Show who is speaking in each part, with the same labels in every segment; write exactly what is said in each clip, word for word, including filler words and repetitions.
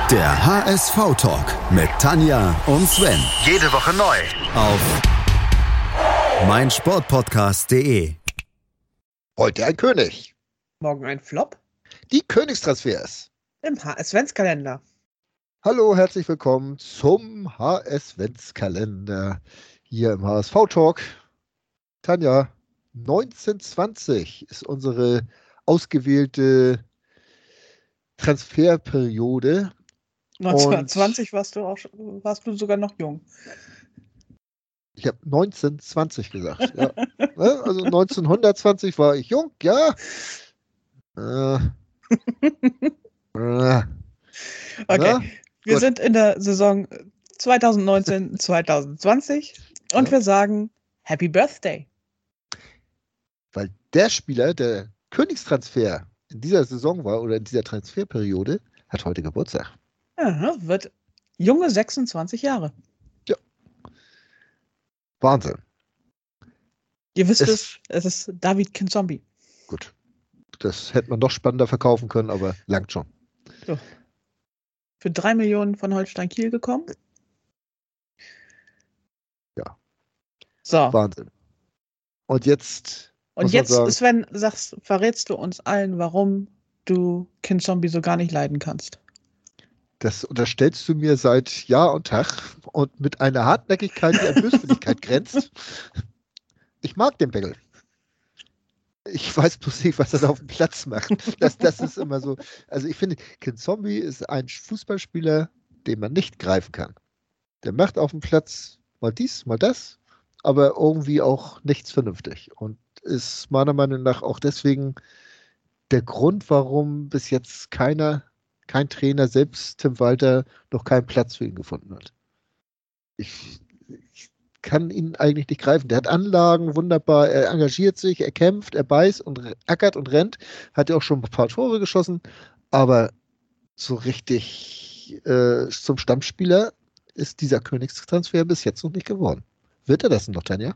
Speaker 1: Der H S V-Talk mit Tanja und Sven.
Speaker 2: Jede Woche neu.
Speaker 1: Auf meinsportpodcast punkt de.
Speaker 3: Heute ein König.
Speaker 4: Morgen ein Flop.
Speaker 3: Die Königstransfers.
Speaker 4: Im H S-Ventskalender.
Speaker 3: Hallo, herzlich willkommen zum H S-Ventskalender hier im H S V-Talk. Tanja, neunzehn zwanzig ist unsere ausgewählte Transferperiode.
Speaker 4: neunzehnhundertzwanzig warst du auch, warst du sogar noch jung.
Speaker 3: Ich habe neunzehn zwanzig gesagt. Ja. Also neunzehnhundertzwanzig war ich jung, ja. Äh. Äh.
Speaker 4: Okay,
Speaker 3: Na,
Speaker 4: wir
Speaker 3: gut.
Speaker 4: sind in der Saison zwanzig neunzehn zwanzig zwanzig und
Speaker 3: Ja.
Speaker 4: wir sagen Happy Birthday.
Speaker 3: Weil der Spieler, der Königstransfer in dieser Saison war oder in dieser Transferperiode, hat heute Geburtstag.
Speaker 4: Aha, wird junge sechsundzwanzig Jahre.
Speaker 3: Wahnsinn.
Speaker 4: Ihr wisst
Speaker 3: Es-
Speaker 4: es, es ist David Kinzombie.
Speaker 3: Gut. Das hätte man noch spannender verkaufen können, aber langt schon.
Speaker 4: Für drei Millionen von Holstein Kiel gekommen.
Speaker 3: Ja.
Speaker 4: So,
Speaker 3: Wahnsinn. Und jetzt
Speaker 4: und
Speaker 3: muss man
Speaker 4: jetzt,
Speaker 3: sagen,
Speaker 4: Sven, sagst, verrätst du uns allen, warum du Kinzombie so gar nicht leiden kannst.
Speaker 3: das unterstellst du mir seit Jahr und Tag und mit einer Hartnäckigkeit, die an Böswilligkeit grenzt. Ich mag den Bengel. Ich weiß bloß nicht, was er da auf dem Platz macht. Das, das ist immer so. Also ich finde, Kinzombie ist ein Fußballspieler, den man nicht greifen kann. Der macht auf dem Platz mal dies, mal das, aber irgendwie auch nichts vernünftig. Und ist meiner Meinung nach auch deswegen der Grund, warum bis jetzt keiner, kein Trainer, selbst Tim Walter, noch keinen Platz für ihn gefunden hat. Ich, ich kann ihn eigentlich nicht greifen. Der hat Anlagen, wunderbar, er engagiert sich, er kämpft, er beißt und ackert und rennt, hat ja auch schon ein paar Tore geschossen, aber so richtig äh, zum Stammspieler ist dieser Königstransfer bis jetzt noch nicht geworden. Wird er das noch, Tanja?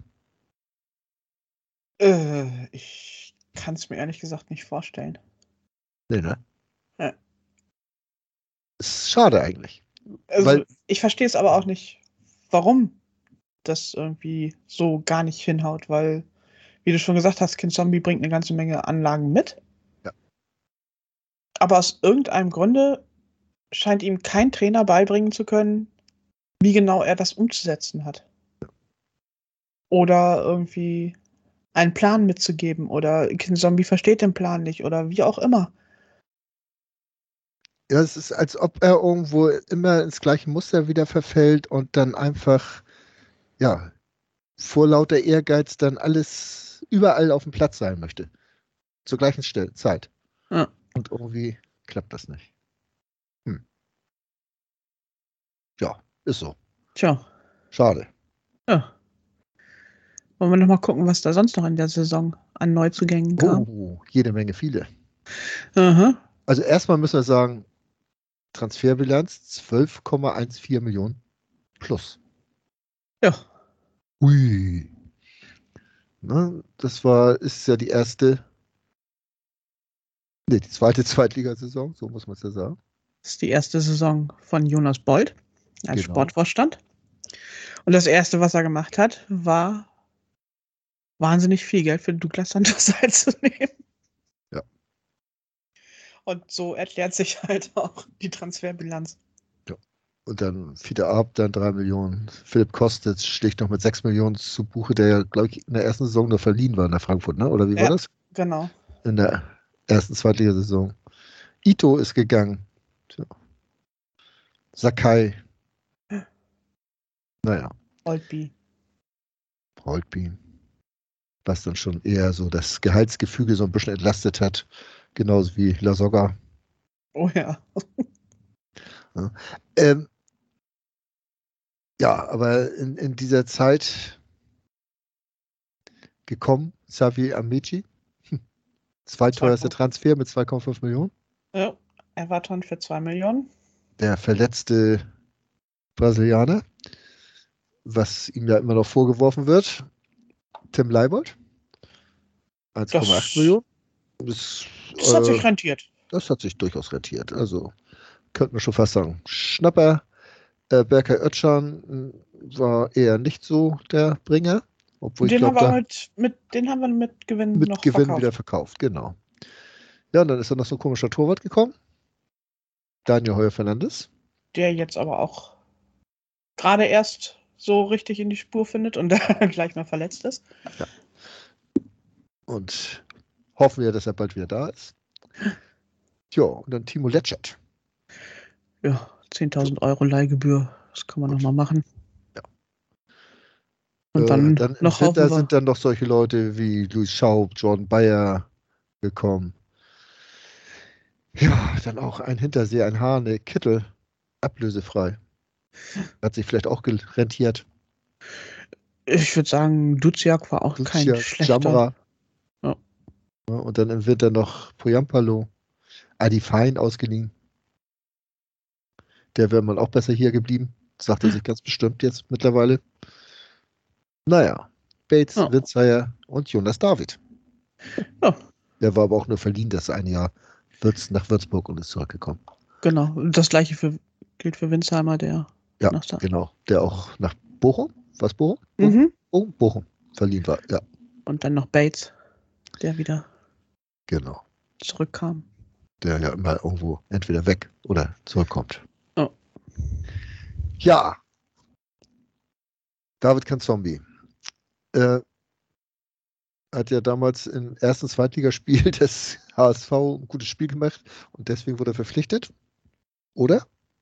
Speaker 4: Äh, ich kann es mir ehrlich gesagt nicht vorstellen.
Speaker 3: Nee, ne?
Speaker 4: Ja.
Speaker 3: Ist schade eigentlich.
Speaker 4: Also,
Speaker 3: Weil-
Speaker 4: ich verstehe es aber auch nicht, warum das irgendwie so gar nicht hinhaut, weil, wie du schon gesagt hast, Kinzombie bringt eine ganze Menge Anlagen mit.
Speaker 3: Ja.
Speaker 4: Aber aus irgendeinem Grunde scheint ihm kein Trainer beibringen zu können, wie genau er das umzusetzen hat. Oder irgendwie einen Plan mitzugeben. Oder Kinzombie versteht den Plan nicht. Oder wie auch immer.
Speaker 3: Ja, es ist, als ob er irgendwo immer ins gleiche Muster wieder verfällt und dann einfach, ja, vor lauter Ehrgeiz dann alles überall auf dem Platz sein möchte. Zur gleichen Stelle, Zeit.
Speaker 4: Ja.
Speaker 3: Und irgendwie klappt das nicht. Hm. Ja, ist so.
Speaker 4: Tja,
Speaker 3: Schade.
Speaker 4: ja. Wollen wir noch mal gucken, was da sonst noch in der Saison an Neuzugängen kam?
Speaker 3: Oh, jede Menge viele.
Speaker 4: Aha.
Speaker 3: Also erstmal müssen wir sagen, Transferbilanz zwölf Komma vierzehn Millionen plus.
Speaker 4: Ja.
Speaker 3: Hui. Ne, das war, ist ja die erste, nee, die zweite Zweitligasaison, so muss man es ja sagen.
Speaker 4: Das ist die erste Saison von Jonas Bold als
Speaker 3: Genau.
Speaker 4: Sportvorstand. Und das erste, was er gemacht hat, war wahnsinnig viel Geld für Douglas Santos einzunehmen.
Speaker 3: Ja.
Speaker 4: Und so erklärt sich halt auch die Transferbilanz.
Speaker 3: Und dann Fiete Arp, dann drei Millionen. Philipp Kostic sticht noch mit sechs Millionen zu Buche, der ja, glaube ich, in der ersten Saison noch verliehen war nach Frankfurt, ne? Oder wie war
Speaker 4: Ja.
Speaker 3: das?
Speaker 4: Genau.
Speaker 3: In der ersten Zweitligasaison. Ito ist gegangen. Tja. Sakai. Naja,
Speaker 4: Oldby.
Speaker 3: Holtby. Was dann schon eher so das Gehaltsgefüge so ein bisschen entlastet hat. Genauso wie Lasogga.
Speaker 4: Oh ja.
Speaker 3: Ähm, ja, aber in, in dieser Zeit gekommen, Xavi Amici. Zweiteuerster Transfer mit zwei Komma fünf Millionen.
Speaker 4: Ja. Everton für zwei Millionen.
Speaker 3: Der verletzte Brasilianer, was ihm ja immer noch vorgeworfen wird. Tim Leibold. eins Komma acht
Speaker 4: Das-
Speaker 3: Millionen. Das,
Speaker 4: Das hat
Speaker 3: äh,
Speaker 4: sich rentiert.
Speaker 3: das hat sich durchaus rentiert. Also könnte man schon fast sagen. Schnapper, äh, Berkay Özcan war eher nicht so der Bringer. Obwohl
Speaker 4: Den
Speaker 3: ich glaube,
Speaker 4: haben wir
Speaker 3: da
Speaker 4: mit, mit, den haben wir mit Gewinn
Speaker 3: mit
Speaker 4: noch
Speaker 3: Gewinn
Speaker 4: verkauft.
Speaker 3: wieder verkauft, genau. Ja, und dann ist da noch so ein komischer Torwart gekommen. Daniel Heuer Fernandes.
Speaker 4: Der jetzt aber auch gerade erst so richtig in die Spur findet und dann gleich mal verletzt ist.
Speaker 3: Ja. Und hoffen wir, dass er bald wieder da ist. Ja, und dann Timo Letschert.
Speaker 4: Ja, zehntausend Euro Leihgebühr. Das kann man nochmal machen.
Speaker 3: Ja.
Speaker 4: Und
Speaker 3: Äh,
Speaker 4: dann,
Speaker 3: dann im
Speaker 4: noch
Speaker 3: Winter
Speaker 4: hoffen wir.
Speaker 3: sind dann noch solche Leute wie Luis Schaub, Jordan Bayer gekommen. Ja, dann auch ein Hinterseher, ein Hane, Kittel, ablösefrei. Hat sich vielleicht auch rentiert.
Speaker 4: Ich würde sagen, Duziak war auch kein
Speaker 3: Duziak,
Speaker 4: schlechter.
Speaker 3: Jamra.
Speaker 4: Ja.
Speaker 3: Ja, und dann im Winter noch Poyampalo, Adi Fein ausgeliehen. Der wäre mal auch besser hier geblieben. Sagt er sich ganz bestimmt jetzt mittlerweile. Naja, Bates,
Speaker 4: Ja.
Speaker 3: Witzheier und Jonas David.
Speaker 4: Ja.
Speaker 3: Der war aber auch nur verliehen, das ein Jahr Würz nach Würzburg und ist zurückgekommen.
Speaker 4: Genau. Das gleiche für, gilt für Winsheimer, der
Speaker 3: Ja,
Speaker 4: nach da.
Speaker 3: genau. Der auch nach Bochum, was Bochum?
Speaker 4: Mhm.
Speaker 3: Oh, Bochum verliehen war, ja.
Speaker 4: Und dann noch Bates, der wieder
Speaker 3: Genau.
Speaker 4: zurückkam.
Speaker 3: Der ja immer irgendwo entweder weg oder zurückkommt.
Speaker 4: Oh.
Speaker 3: Ja. David Kanzombi. Äh, hat ja damals im ersten Zweitligaspiel des H S V ein gutes Spiel gemacht und deswegen wurde er verpflichtet. Oder?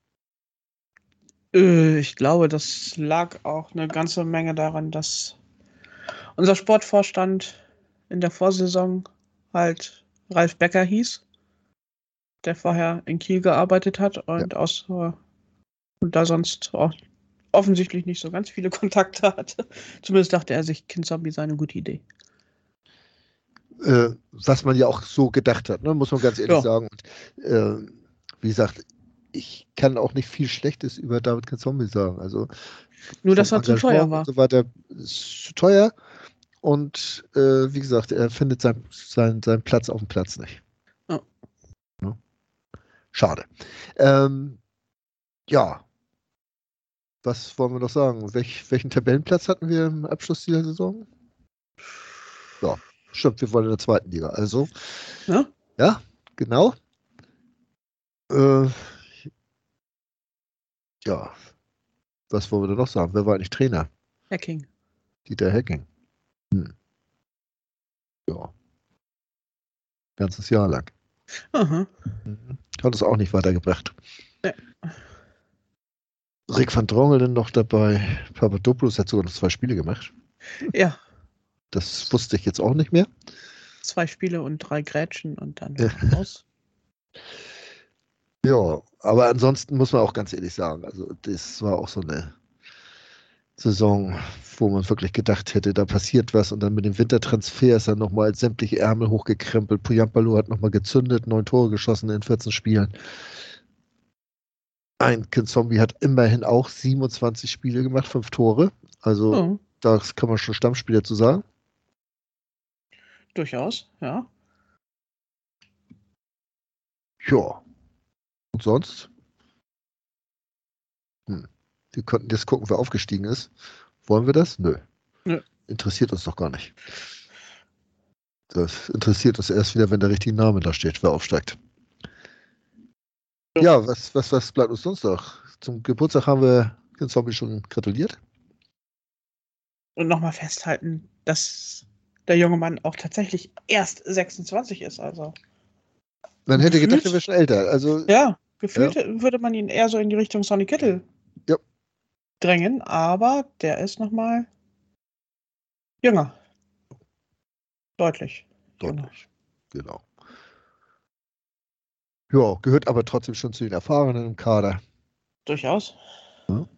Speaker 4: Äh, ich glaube, das lag auch eine ganze Menge daran, dass unser Sportvorstand in der Vorsaison halt Ralf Becker hieß, der vorher in Kiel gearbeitet hat und ja. aus äh, und da sonst auch offensichtlich nicht so ganz viele Kontakte hatte. Zumindest dachte er sich, Kinzombie sei eine gute Idee.
Speaker 3: Äh, was man ja auch so gedacht hat, ne? Muss man ganz ehrlich
Speaker 4: Ja.
Speaker 3: sagen. Und, äh, wie gesagt, ich kann auch nicht viel Schlechtes über David Kanzombi sagen. Also
Speaker 4: nur, dass er zu teuer war.
Speaker 3: Und so weiter ist zu teuer. Und äh, wie gesagt, er findet sein, sein, seinen Platz auf dem Platz nicht.
Speaker 4: Ja.
Speaker 3: Ja. Schade. Ähm, ja. Was wollen wir noch sagen? Welch, welchen Tabellenplatz hatten wir im Abschluss dieser Saison? Ja, stimmt, wir wollen in der zweiten Liga. Also,
Speaker 4: ja,
Speaker 3: ja genau. Äh, ja, was wollen wir denn noch sagen? Wer war eigentlich Trainer?
Speaker 4: Hacking.
Speaker 3: Dieter Hacking. Hm. Ja. Ganzes Jahr lang.
Speaker 4: Aha.
Speaker 3: Mhm. Hat es auch nicht weitergebracht.
Speaker 4: Nee.
Speaker 3: Rick van Drongelen noch dabei. Papadopoulos hat sogar noch zwei Spiele gemacht.
Speaker 4: Ja.
Speaker 3: Das wusste ich jetzt auch nicht mehr.
Speaker 4: Zwei Spiele und drei Grätschen und dann
Speaker 3: Ja.
Speaker 4: raus.
Speaker 3: Ja, aber ansonsten muss man auch ganz ehrlich sagen, also das war auch so eine Saison, wo man wirklich gedacht hätte, da passiert was und dann mit dem Wintertransfer ist er nochmal sämtliche Ärmel hochgekrempelt. Poyampalo hat nochmal gezündet, neun Tore geschossen in vierzehn Spielen. Ein Kinzombie hat immerhin auch siebenundzwanzig Spiele gemacht, fünf Tore. Also
Speaker 4: Oh.
Speaker 3: das kann man schon Stammspieler zu sagen.
Speaker 4: Durchaus, ja.
Speaker 3: Ja. Und sonst? Hm. Wir könnten jetzt gucken, wer aufgestiegen ist. Wollen wir das? Nö.
Speaker 4: Nö.
Speaker 3: Interessiert uns doch gar nicht. Das interessiert uns erst wieder, wenn der richtige Name da steht, wer aufsteigt. Ja, ja was, was, was bleibt uns sonst noch? Zum Geburtstag haben wir den Zombie schon gratuliert.
Speaker 4: Und nochmal festhalten, dass der junge Mann auch tatsächlich erst sechsundzwanzig ist. Also
Speaker 3: Man hätte
Speaker 4: gefühlt,
Speaker 3: gedacht, er wäre schon älter. Also,
Speaker 4: ja, gefühlt
Speaker 3: ja.
Speaker 4: würde man ihn eher so in die Richtung Sonny Kittel
Speaker 3: ja.
Speaker 4: drängen, aber der ist nochmal jünger. Deutlich.
Speaker 3: Deutlich, genau. Ja, gehört aber trotzdem schon zu den Erfahrenen im Kader.
Speaker 4: Durchaus.
Speaker 3: Ja.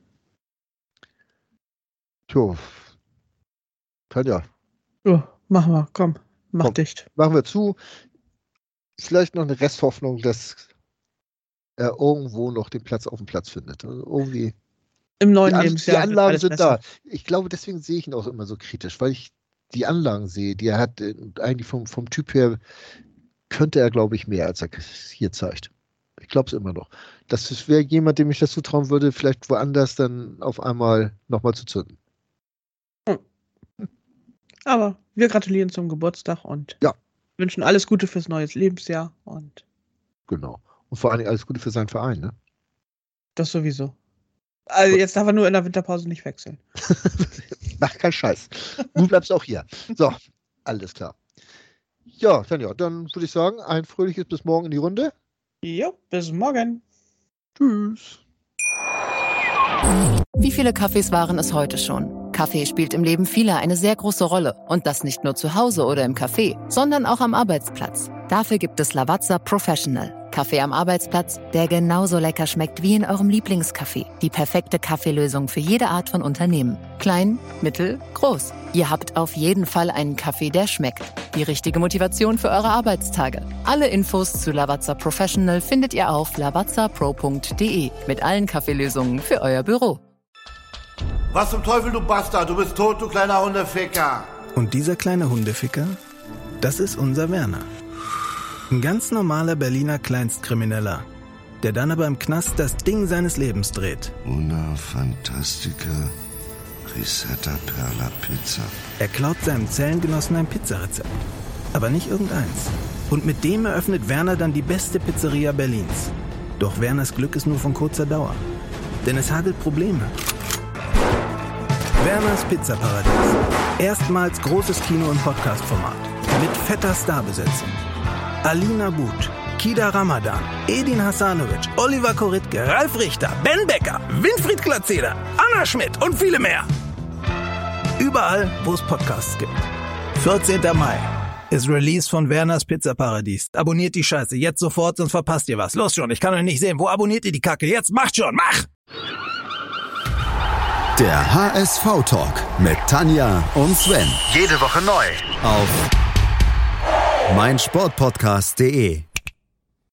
Speaker 3: Tja. Tanja.
Speaker 4: Ja, machen wir, komm, mach
Speaker 3: komm,
Speaker 4: dicht.
Speaker 3: Machen wir zu. Vielleicht noch eine Resthoffnung, dass er irgendwo noch den Platz auf dem Platz findet. Also irgendwie.
Speaker 4: Im neuen
Speaker 3: die An
Speaker 4: Lebensjahr.
Speaker 3: Die Anlagen
Speaker 4: alles
Speaker 3: sind
Speaker 4: besser.
Speaker 3: da. Ich glaube, deswegen sehe ich ihn auch immer so kritisch, weil ich die Anlagen sehe, die er hat, eigentlich vom, vom Typ her, könnte er, glaube ich, mehr, als er hier zeigt. Ich glaube es immer noch. Das wäre jemand, dem ich das zutrauen würde, vielleicht woanders dann auf einmal nochmal zu zünden.
Speaker 4: Hm. Aber wir gratulieren zum Geburtstag und
Speaker 3: ja.
Speaker 4: wünschen alles Gute fürs neue Lebensjahr. Und
Speaker 3: genau. Und vor allen Dingen alles Gute für seinen Verein, ne?
Speaker 4: Das sowieso. Also jetzt darf er nur in der Winterpause nicht wechseln.
Speaker 3: Mach keinen Scheiß. Du bleibst auch hier. So, alles klar. Ja, dann ja, dann würde ich sagen, ein fröhliches bis morgen in die Runde.
Speaker 4: Jo, bis morgen.
Speaker 3: Tschüss.
Speaker 2: Wie viele Kaffees waren es heute schon? Kaffee spielt im Leben vieler eine sehr große Rolle. Und das nicht nur zu Hause oder im Café, sondern auch am Arbeitsplatz. Dafür gibt es Lavazza Professional. Kaffee am Arbeitsplatz, der genauso lecker schmeckt wie in eurem Lieblingscafé. Die perfekte Kaffeelösung für jede Art von Unternehmen. Klein, mittel, groß. Ihr habt auf jeden Fall einen Kaffee, der schmeckt. Die richtige Motivation für eure Arbeitstage. Alle Infos zu Lavazza Professional findet ihr auf lavazza pro punkt de mit allen Kaffeelösungen für euer Büro.
Speaker 5: Was zum Teufel, du Bastard? Du bist tot, du kleiner Hundeficker.
Speaker 6: Und dieser kleine Hundeficker, das ist unser Werner. Ein ganz normaler Berliner Kleinstkrimineller, der dann aber im Knast das Ding seines Lebens dreht.
Speaker 5: Una Fantastica Risetta Perla Pizza.
Speaker 6: Er klaut seinem Zellengenossen ein Pizzarezept, aber nicht irgendeins. Und mit dem eröffnet Werner dann die beste Pizzeria Berlins. Doch Werners Glück ist nur von kurzer Dauer, denn es hagelt Probleme. Werners Pizzaparadies. Erstmals großes Kino- und Podcast-Format. Mit fetter Starbesetzung. Alina But, Kida Ramadan, Edin Hasanovic, Oliver Koritke, Ralf Richter, Ben Becker, Winfried Glatzeder, Anna Schmidt und viele mehr. Überall, wo es Podcasts gibt. vierzehnter Mai ist Release von Werners Pizzaparadies. Abonniert die Scheiße jetzt sofort, sonst verpasst ihr was. Los schon, ich kann euch nicht sehen. Wo abonniert ihr die Kacke? Jetzt macht schon, mach!
Speaker 1: Der H S V-Talk mit Tanja und Sven.
Speaker 5: Jede Woche neu.
Speaker 1: Auf meinsportpodcast punkt de